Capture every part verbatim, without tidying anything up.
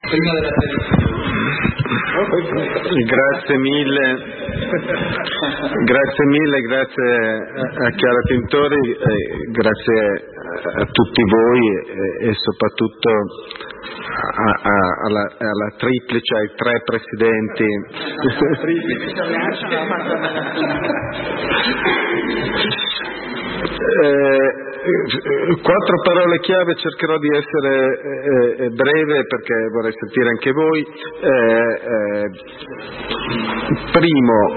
prima della Grazie mille, grazie mille, grazie a Chiara Tintori, eh, grazie a tutti voi e, e soprattutto a, a, alla, alla triplice, ai tre presidenti. eh, Quattro parole chiave, cercherò di essere eh, breve perché vorrei sentire anche voi. Eh, eh, primo,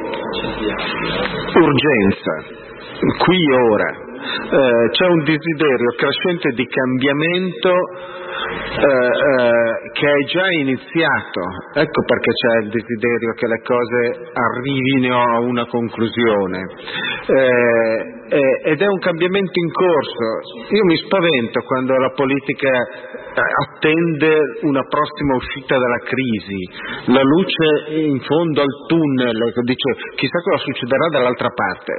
urgenza, qui e ora. Eh, c'è un desiderio crescente di cambiamento eh, eh, che è già iniziato, ecco perché c'è il desiderio che le cose arrivino a una conclusione. Eh, eh, ed è un cambiamento in corso. Io mi spavento quando la politica attende una prossima uscita dalla crisi, la luce in fondo al tunnel, dice chissà cosa succederà dall'altra parte.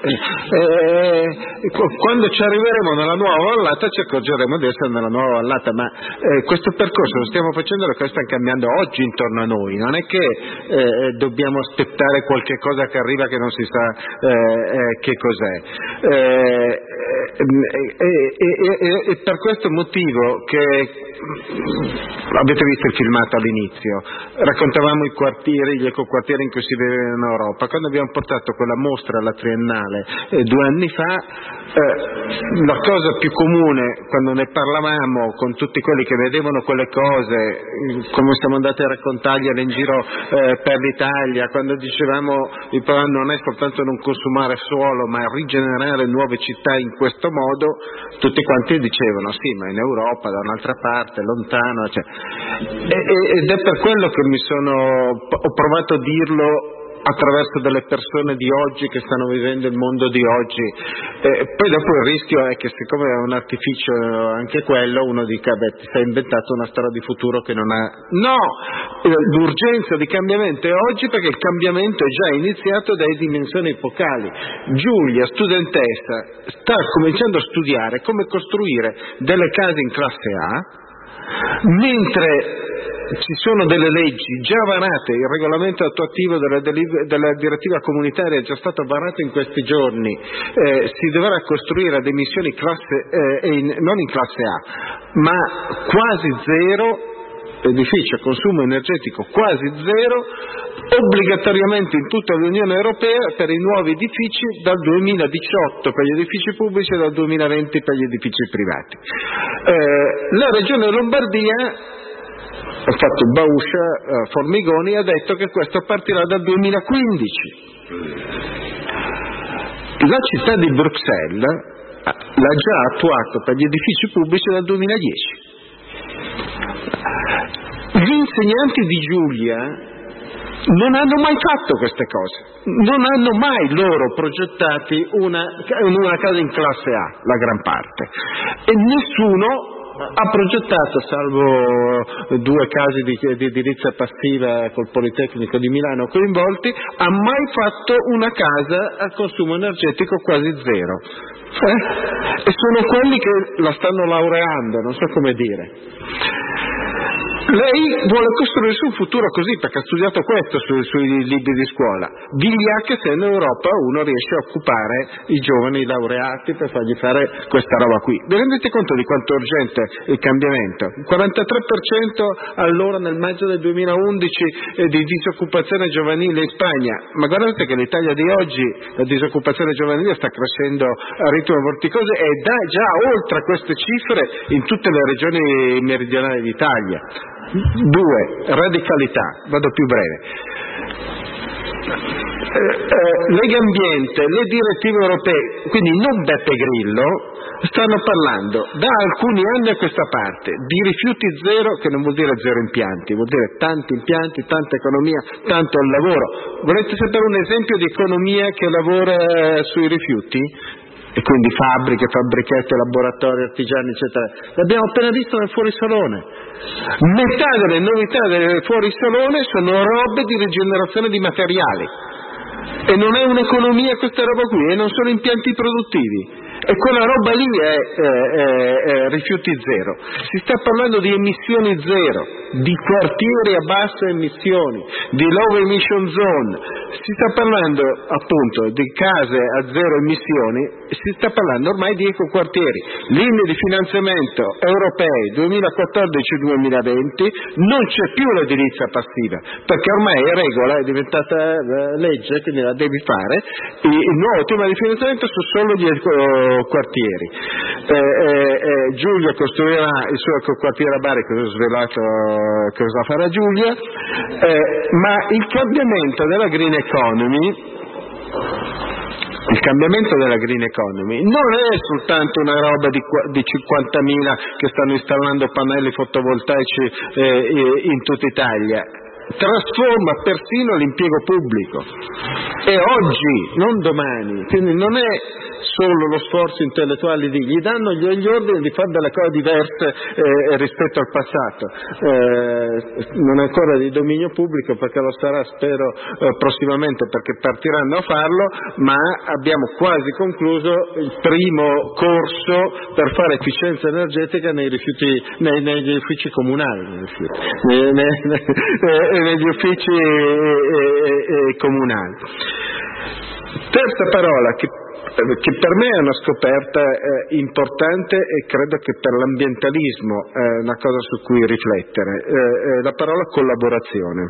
Eh, eh, quando ci arriveremo nella nuova vallata ci accorgeremo di essere nella nuova vallata, ma eh, questo percorso lo stiamo facendo, le cose stanno cambiando oggi intorno a noi, non è che eh, dobbiamo aspettare qualche cosa che arriva che non si sa eh, eh, che cos'è. Eh, e, e, e, e per questo motivo che avete visto il filmato all'inizio, raccontavamo i quartieri, gli ecoquartieri in cui si vive in Europa. Quando abbiamo portato quella mostra alla Triennale eh, due anni fa, eh, la cosa più comune quando ne parlavamo con tutti quelli che vedevano quelle cose, come siamo andati a raccontargliele in giro eh, per l'Italia, quando dicevamo il problema non è soltanto non consumare suolo ma rigenerare nuove città in questo modo, tutti quanti dicevano sì, ma in Europa da un'altra parte, lontano, cioè. e, ed è per quello che mi sono ho provato a dirlo attraverso delle persone di oggi che stanno vivendo il mondo di oggi. Eh, poi dopo il rischio è che siccome è un artificio anche quello, uno dica beh, ti sei inventato una storia di futuro che non ha. No, l'urgenza di cambiamento è oggi perché il cambiamento è già iniziato dai dimensioni epocali. Giulia, studentessa, sta cominciando a studiare come costruire delle case in classe A, mentre ci sono delle leggi già varate, il regolamento attuativo della, della direttiva comunitaria è già stato varato in questi giorni, eh, si dovrà costruire ad emissioni classe, eh, in, non in classe A, ma quasi zero, edifici a consumo energetico quasi zero, obbligatoriamente in tutta l'Unione Europea per i nuovi edifici dal duemiladiciotto per gli edifici pubblici e dal duemilaventi per gli edifici privati. Eh, la Regione Lombardia ha fatto il Bauscia, uh, Formigoni, ha detto che questo partirà dal duemilaquindici. La città di Bruxelles l'ha già attuato per gli edifici pubblici dal duemiladieci. Gli insegnanti di Giulia non hanno mai fatto queste cose, non hanno mai loro progettati una, una casa in classe A, la gran parte, e nessuno ha progettato, salvo due casi di, di edilizia passiva col Politecnico di Milano coinvolti, ha mai fatto una casa a consumo energetico quasi zero. Eh? E sono quelli che la stanno laureando, non so come dire. Lei vuole costruirsi un futuro così perché ha studiato questo sui, sui libri di scuola. Vigliacca se in Europa uno riesce a occupare i giovani laureati per fargli fare questa roba qui. Vi rendete conto di quanto è urgente il cambiamento? Il quarantatré per cento allora nel maggio del duemilaundici di disoccupazione giovanile in Spagna, ma guardate che l'Italia di oggi la disoccupazione giovanile sta crescendo a ritmo vorticoso e dà già oltre queste cifre in tutte le regioni meridionali d'Italia. Due, radicalità, vado più breve. Eh, eh, Lega Ambiente, le direttive europee, quindi non Beppe Grillo, stanno parlando da alcuni anni a questa parte di rifiuti zero, che non vuol dire zero impianti, vuol dire tanti impianti, tanta economia, tanto lavoro. Volete sapere un esempio di economia che lavora sui rifiuti? E quindi fabbriche, fabbrichette, laboratori, artigiani, eccetera. L'abbiamo appena visto nel fuorisalone. Metà delle novità del fuorisalone sono robe di rigenerazione di materiali. E non è un'economia questa roba qui, e non sono impianti produttivi. E quella roba lì è, è, è, è rifiuti zero. Si sta parlando di emissioni zero. di quartieri a basse emissioni, di low emission zone, si sta parlando appunto di case a zero emissioni, si sta parlando ormai di ecoquartieri, linee di finanziamento europei duemilaquattordici duemilaventi, non c'è più l'edilizia passiva, perché ormai è regola, è diventata legge, quindi la devi fare, il nuovo tema di finanziamento su solo gli ecoquartieri. Eh, eh, eh, Giulia costruirà il suo ecoquartiere a Bari, cosa ho svelato cosa farà Giulia, eh, ma il cambiamento della green economy Il cambiamento della green economy non è soltanto una roba di, di cinquantamila che stanno installando pannelli fotovoltaici eh, in tutta Italia, trasforma persino l'impiego pubblico, e oggi, non domani, quindi non è solo lo sforzo intellettuale di gli danno gli, gli ordini di fare delle cose diverse eh, rispetto al passato. Eh, non è ancora di dominio pubblico, perché lo sarà spero eh, prossimamente, perché partiranno a farlo, ma abbiamo quasi concluso il primo corso per fare efficienza energetica nei rifiuti, nei, negli uffici comunali, nei rifiuti, nei, nei, nei, negli uffici eh, eh, comunali. Terza parola che che per me è una scoperta eh, importante, e credo che per l'ambientalismo è una cosa su cui riflettere, eh, la parola collaborazione.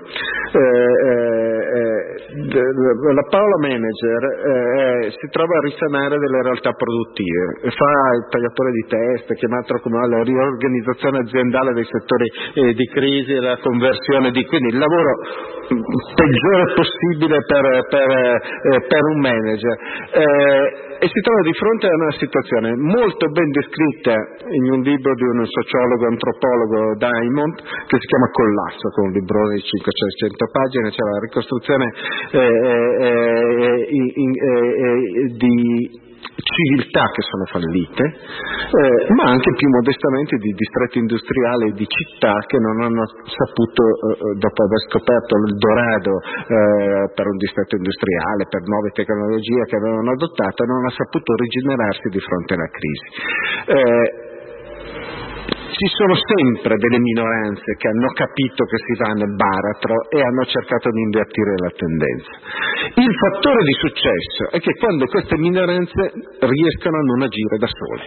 Eh, eh, la parola manager eh, si trova a risanare delle realtà produttive, fa il tagliatore di teste, chiamato come la riorganizzazione aziendale dei settori eh, di crisi e la conversione di, quindi il lavoro peggiore possibile per, per, eh, per un manager. Eh, e si trova di fronte a una situazione molto ben descritta in un libro di un sociologo antropologo, Diamond, che si chiama Collasso, con un libro di cinquecento pagine. C'è la ricostruzione eh, eh, in, in, eh, di civiltà che sono fallite, eh, ma anche più modestamente di distretti industriali e di città che non hanno saputo, eh, dopo aver scoperto l'Eldorado eh, per un distretto industriale, per nuove tecnologie che avevano adottato, non ha saputo rigenerarsi di fronte alla crisi. Eh, Ci sono sempre delle minoranze che hanno capito che si va nel baratro e hanno cercato di invertire la tendenza. Il fattore di successo è che quando queste minoranze riescono a non agire da sole.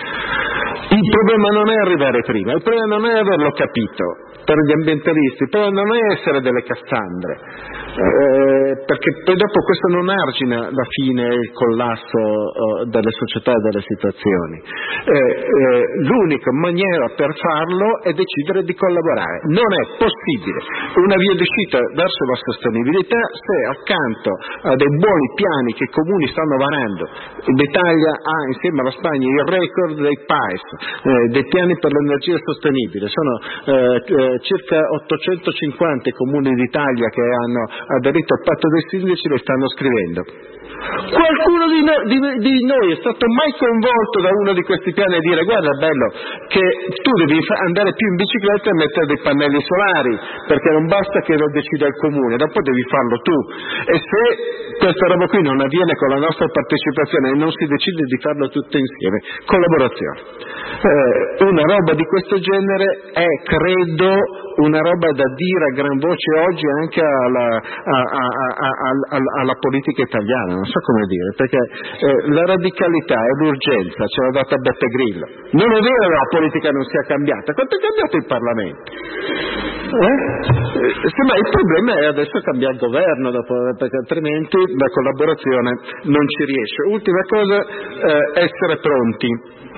Il problema non è arrivare prima, il problema non è averlo capito per gli ambientalisti, il problema non è essere delle Cassandre, eh, perché poi dopo questo non argina la fine e il collasso eh, delle società e delle situazioni. Eh, eh, l'unica maniera per farlo è decidere di collaborare. Non è possibile una via d'uscita verso la sostenibilità se accanto a dei buoni piani che i comuni stanno varando, l'Italia ha insieme alla Spagna il record dei P A E S, eh, dei piani per l'energia sostenibile, sono eh, eh, circa ottocentocinquanta comuni d'Italia che hanno aderito al patto dei sindaci, le stanno scrivendo. Qualcuno di, no, di, di noi è stato mai coinvolto da uno di questi piani a dire: guarda, è bello che tu devi andare più in bicicletta e mettere dei pannelli solari, perché non basta che lo decida il comune, dopo devi farlo tu, e se questa roba qui non avviene con la nostra partecipazione e non si decide di farlo tutte insieme, collaborazione. Eh, una roba di questo genere è, credo, una roba da dire a gran voce oggi anche alla, a, a, a, a, alla politica italiana, non so come dire, perché eh, la radicalità e l'urgenza ce l'ha data Beppe Grillo. Non è vero che la politica non sia cambiata, quanto è cambiato il Parlamento? Eh? Eh, ma il problema è adesso cambiare il governo, dopo, perché altrimenti la collaborazione non ci riesce. Ultima cosa, eh, essere pronti.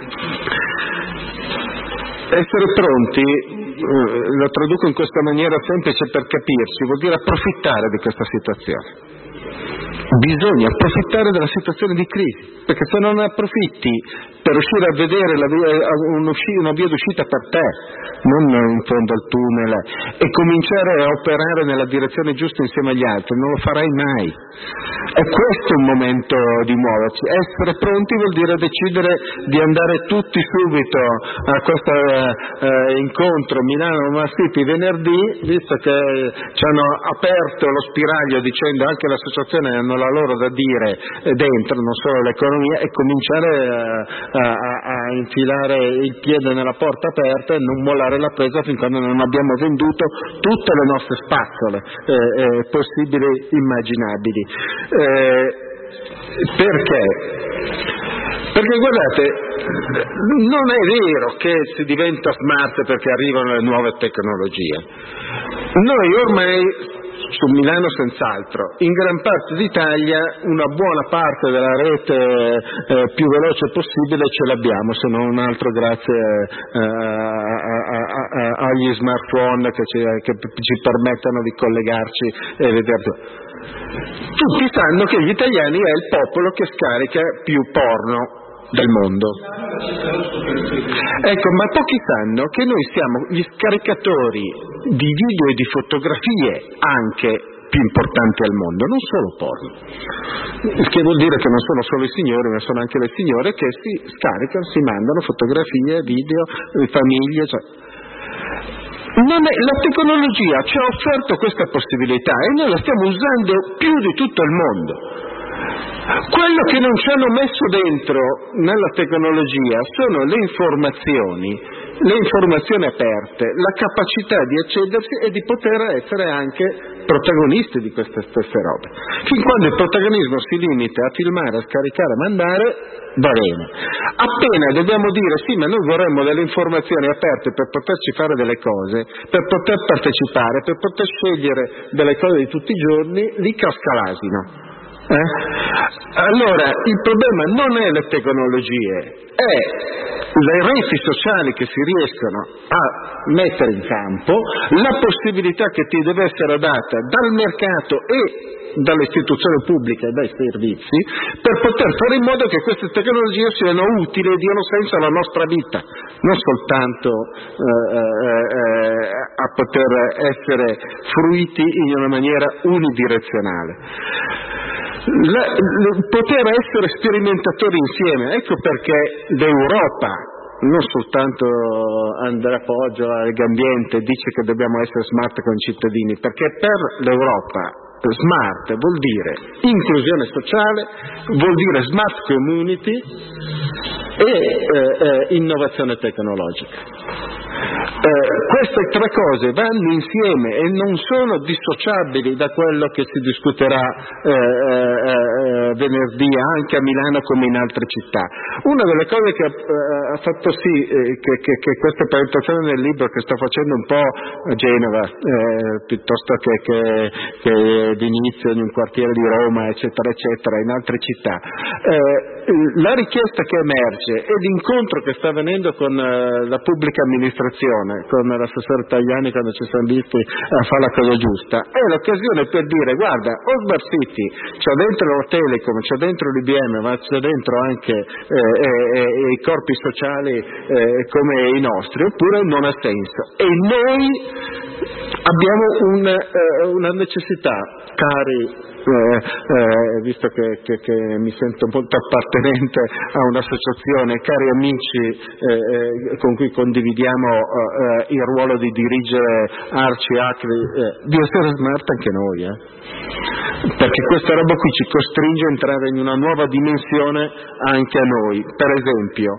Essere pronti, eh, lo traduco in questa maniera semplice per capirci, vuol dire approfittare di questa situazione. Bisogna approfittare della situazione di crisi, perché se non approfitti per riuscire a vedere la via, una via d'uscita per te, non in fondo al tunnel, e cominciare a operare nella direzione giusta insieme agli altri, non lo farai mai. E questo è un momento di muoverci. Essere pronti vuol dire decidere di andare tutti subito a questo eh, incontro Milano Mastipi venerdì, visto che ci hanno aperto lo spiraglio dicendo anche le associazioni hanno la loro da dire dentro, non solo l'economia, e cominciare a, a, a a infilare il piede nella porta aperta e non mollare la presa fin quando non abbiamo venduto tutte le nostre spazzole eh, eh, possibili e immaginabili. Eh, perché? Perché guardate, non è vero che si diventa smart perché arrivano le nuove tecnologie. Noi ormai su Milano senz'altro, in gran parte d'Italia una buona parte della rete eh, più veloce possibile ce l'abbiamo, se non altro grazie eh, a, a, a, agli smartphone che ci, che ci permettono di collegarci e vedere. Tutti sanno che gli italiani è il popolo che scarica più porno del mondo. Ecco, ma pochi sanno che noi siamo gli scaricatori di video e di fotografie anche più importanti al mondo, non solo porno. Il che vuol dire che non sono solo i signori, ma sono anche le signore che si scaricano, si mandano fotografie, video, famiglie, cioè. Non è, la tecnologia ci ha offerto questa possibilità e noi la stiamo usando più di tutto il mondo. Quello che non ci hanno messo dentro nella tecnologia sono le informazioni, le informazioni aperte, la capacità di accedersi e di poter essere anche protagonisti di queste stesse robe. Fin quando il protagonismo si limita a filmare, a scaricare, a mandare, va bene. Appena dobbiamo dire sì, ma noi vorremmo delle informazioni aperte per poterci fare delle cose, per poter partecipare, per poter scegliere delle cose di tutti i giorni, lì casca l'asino. Eh? Allora, il problema non è le tecnologie, è le reti sociali che si riescono a mettere in campo, la possibilità che ti deve essere data dal mercato e dalle istituzioni pubbliche e dai servizi per poter fare in modo che queste tecnologie siano utili e diano senso alla nostra vita, non soltanto eh, eh, a poter essere fruiti in una maniera unidirezionale. La, la, poter essere sperimentatori insieme, ecco perché l'Europa, non soltanto Andrea Poggio a Legambiente dice che dobbiamo essere smart con i cittadini, perché per l'Europa smart vuol dire inclusione sociale, vuol dire smart community e eh, eh, innovazione tecnologica. Eh, queste tre cose vanno insieme e non sono dissociabili da quello che si discuterà eh, eh, venerdì anche a Milano come in altre città. Una delle cose che eh, ha fatto sì eh, che, che, che questa presentazione del libro che sto facendo un po' a Genova eh, piuttosto che, che, che d'inizio in un quartiere di Roma eccetera eccetera in altre città, eh, la richiesta che emerge e l'incontro che sta avvenendo con eh, la pubblica amministrazione, con l'assessore Tajani quando ci siamo visti a fare la cosa giusta, è l'occasione per dire guarda, o Smart City c'è dentro la Telecom, c'è dentro l'I B M, ma c'è dentro anche eh, eh, i corpi sociali eh, come i nostri, oppure non ha senso. E noi abbiamo un, eh, una necessità, cari Eh, eh, visto che, che, che mi sento molto appartenente a un'associazione, cari amici eh, con cui condividiamo eh, il ruolo di dirigere Arci, Acri, eh, di essere smart anche noi, eh? Perché questa roba qui ci costringe a entrare in una nuova dimensione anche a noi. Per esempio,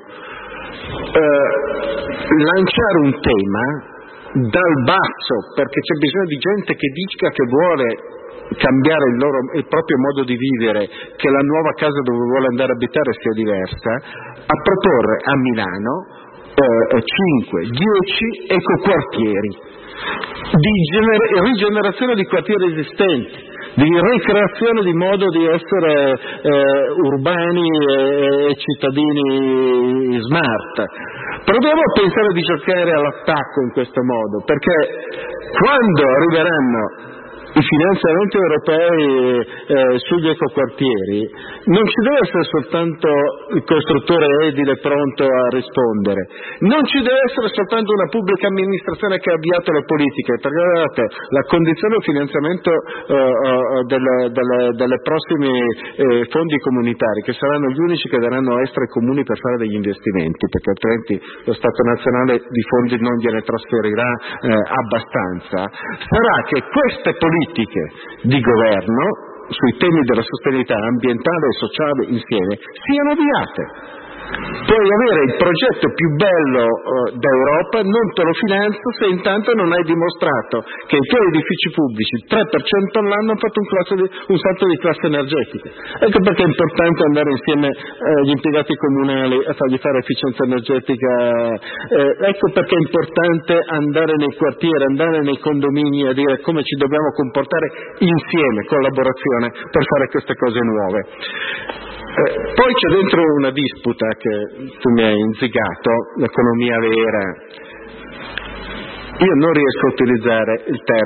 eh, lanciare un tema dal basso, perché c'è bisogno di gente che dica che vuole cambiare il, loro, il proprio modo di vivere, che la nuova casa dove vuole andare a abitare sia diversa, a proporre a Milano eh, cinque dieci ecoquartieri di gener- rigenerazione di quartieri esistenti, di ricreazione di modo di essere eh, urbani e, e cittadini smart. Proviamo a pensare di giocare all'attacco in questo modo, perché quando arriveranno i finanziamenti europei eh, sugli ecoquartieri non ci deve essere soltanto il costruttore edile pronto a rispondere, non ci deve essere soltanto una pubblica amministrazione che ha avviato le politiche, perché guardate, la condizione del finanziamento eh, eh, delle, delle, delle prossimi eh, fondi comunitari, che saranno gli unici che daranno extra ai comuni per fare degli investimenti, perché altrimenti lo Stato nazionale di fondi non gliene trasferirà eh, abbastanza, sarà che queste politiche di governo sui temi della sostenibilità ambientale e sociale insieme siano avviate. Puoi avere il progetto più bello uh, d'Europa, non te lo finanzo se intanto non hai dimostrato che i tuoi edifici pubblici tre per cento all'anno hanno fatto un, classe di, un salto di classe energetica. Ecco perché è importante andare insieme agli eh, impiegati comunali a fargli fare efficienza energetica, eh, ecco perché è importante andare nei quartieri, andare nei condomini a dire come ci dobbiamo comportare insieme, collaborazione per fare queste cose nuove. Eh, poi c'è dentro una disputa che tu mi hai inzigato, l'economia vera. Io non riesco a utilizzare il termine